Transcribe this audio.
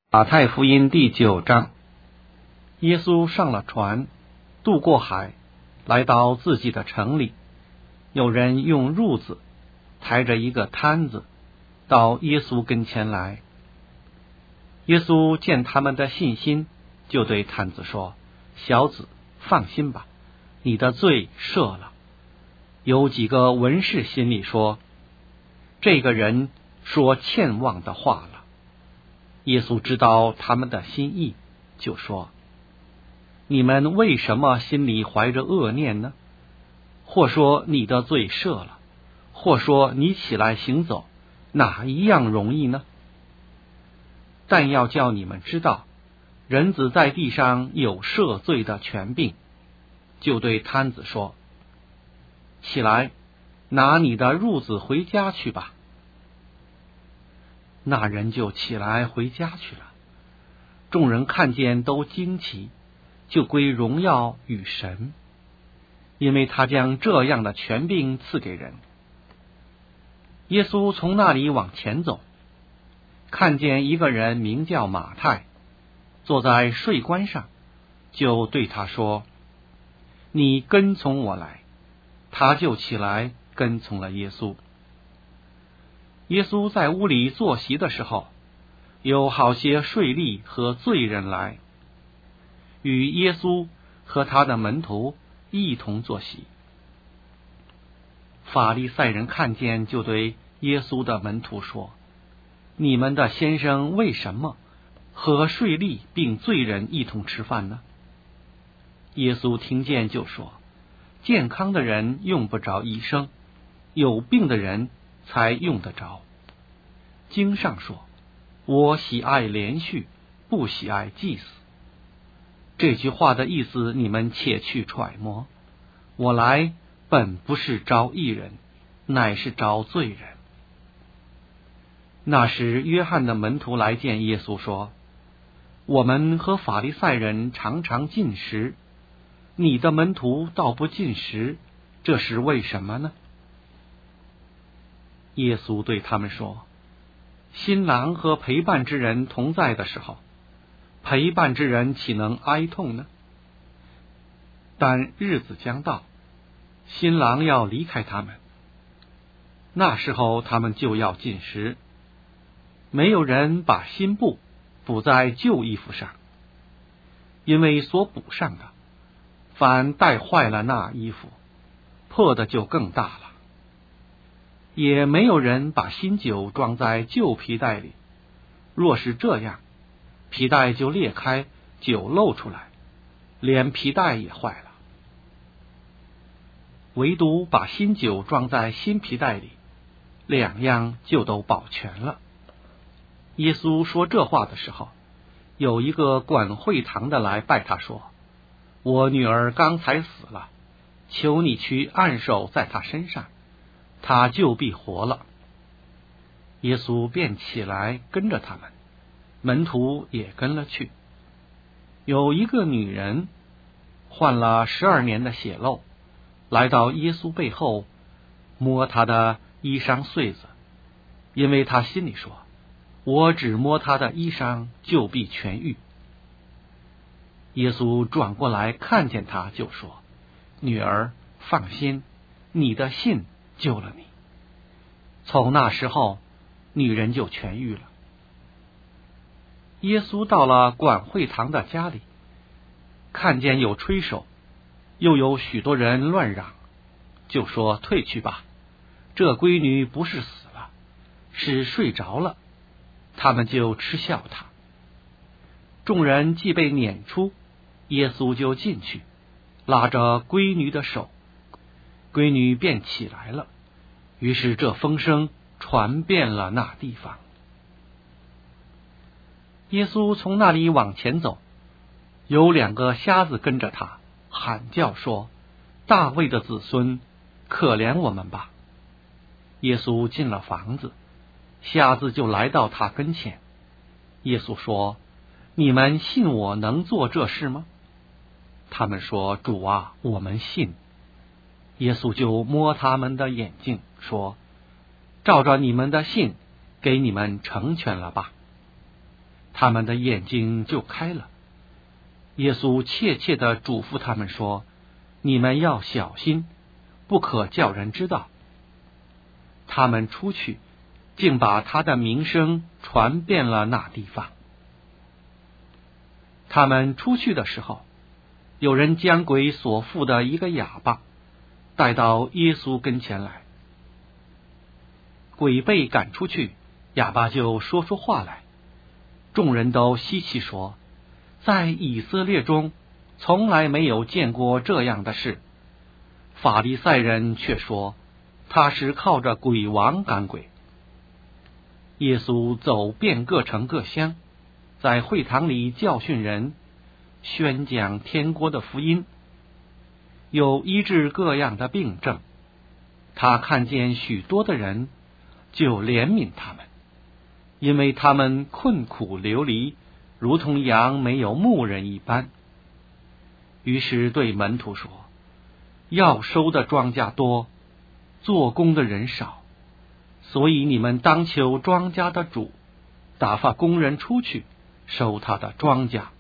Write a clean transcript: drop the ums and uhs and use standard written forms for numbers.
马太福音第9章，耶稣上了船，渡过海，来到自己的城里。有人用褥子抬着一个摊子到耶稣跟前来。耶稣见他们的信心，就对摊子说：“小子，放心吧，你的罪赦了。”有几个文士心里说：“这个人说欠妄的话了。”耶稣知道他们的心意，就说：“你们为什么心里怀着恶念呢？或说你的罪赦了，或说你起来行走，哪一样容易呢？但要叫你们知道，人子在地上有赦罪的权柄。”就对摊子说：“起来，拿你的褥子回家去吧。”那人就起来回家去了。众人看见都惊奇，就归荣耀与神，因为他将这样的权柄赐给人。耶稣从那里往前走，看见一个人名叫马太，坐在税关上，就对他说：“你跟从我来。”他就起来跟从了耶稣。耶稣在屋里坐席的时候，有好些税吏和罪人来，与耶稣和他的门徒一同坐席。法利赛人看见，就对耶稣的门徒说：“你们的先生为什么和税吏并罪人一同吃饭呢？”耶稣听见就说：“健康的人用不着医生，有病的人才用得着。经上说，我喜爱连续，不喜爱祭祀。”这句话的意思你们且去揣摩。我来本不是招义人，乃是招罪人。那时约翰的门徒来见耶稣说：“我们和法利赛人常常进食，你的门徒倒不进食，这是为什么呢？”耶稣对他们说：“新郎和陪伴之人同在的时候，陪伴之人岂能哀痛呢？但日子将到，新郎要离开他们，那时候他们就要进食。没有人把新布补在旧衣服上，因为所补上的，反带坏了那衣服，破的就更大了。也没有人把新酒装在旧皮袋里，若是这样，皮袋就裂开，酒漏出来，连皮袋也坏了。唯独把新酒装在新皮袋里，两样就都保全了。”耶稣说这话的时候，有一个管会堂的来拜他说：“我女儿刚才死了，求你去按手在她身上，他就必活了。”耶稣便起来跟着他们，门徒也跟了去。有一个女人患了12年的血漏，来到耶稣背后，摸他的衣裳穗子，因为他心里说：“我只摸他的衣裳，就必痊愈。”耶稣转过来看见他，就说：“女儿，放心，你的信救了你。”从那时候，女人就痊愈了。耶稣到了管会堂的家里，看见有吹手，又有许多人乱嚷，就说：“退去吧，这闺女不是死了，是睡着了。”他们就嗤笑他。众人既被撵出，耶稣就进去，拉着闺女的手，闺女便起来了。于是这风声传遍了那地方。耶稣从那里往前走，有2个瞎子跟着他，喊叫说：“大卫的子孙，可怜我们吧！”耶稣进了房子，瞎子就来到他跟前。耶稣说：“你们信我能做这事吗？”他们说：“主啊，我们信。”耶稣就摸他们的眼睛，说：“照着你们的信，给你们成全了吧。” 他们的眼睛就开了。耶稣切切地嘱咐他们说：你们要小心，不可叫人知道。他们出去，竟把他的名声传遍了那地方。他们出去的时候，有人将鬼所附的一个哑巴带到耶稣跟前来。鬼被赶出去，哑巴就说出话来。众人都稀奇说，在以色列中从来没有见过这样的事。法利赛人却说，他是靠着鬼王赶鬼。耶稣走遍各城各乡，在会堂里教训人，宣讲天国的福音，有医治各样的病症。他看见许多的人，就怜悯他们，因为他们困苦流离，如同羊没有牧人一般。于是对门徒说，要收的庄稼多，做工的人少，所以你们当求庄稼的主打发工人出去收他的庄稼。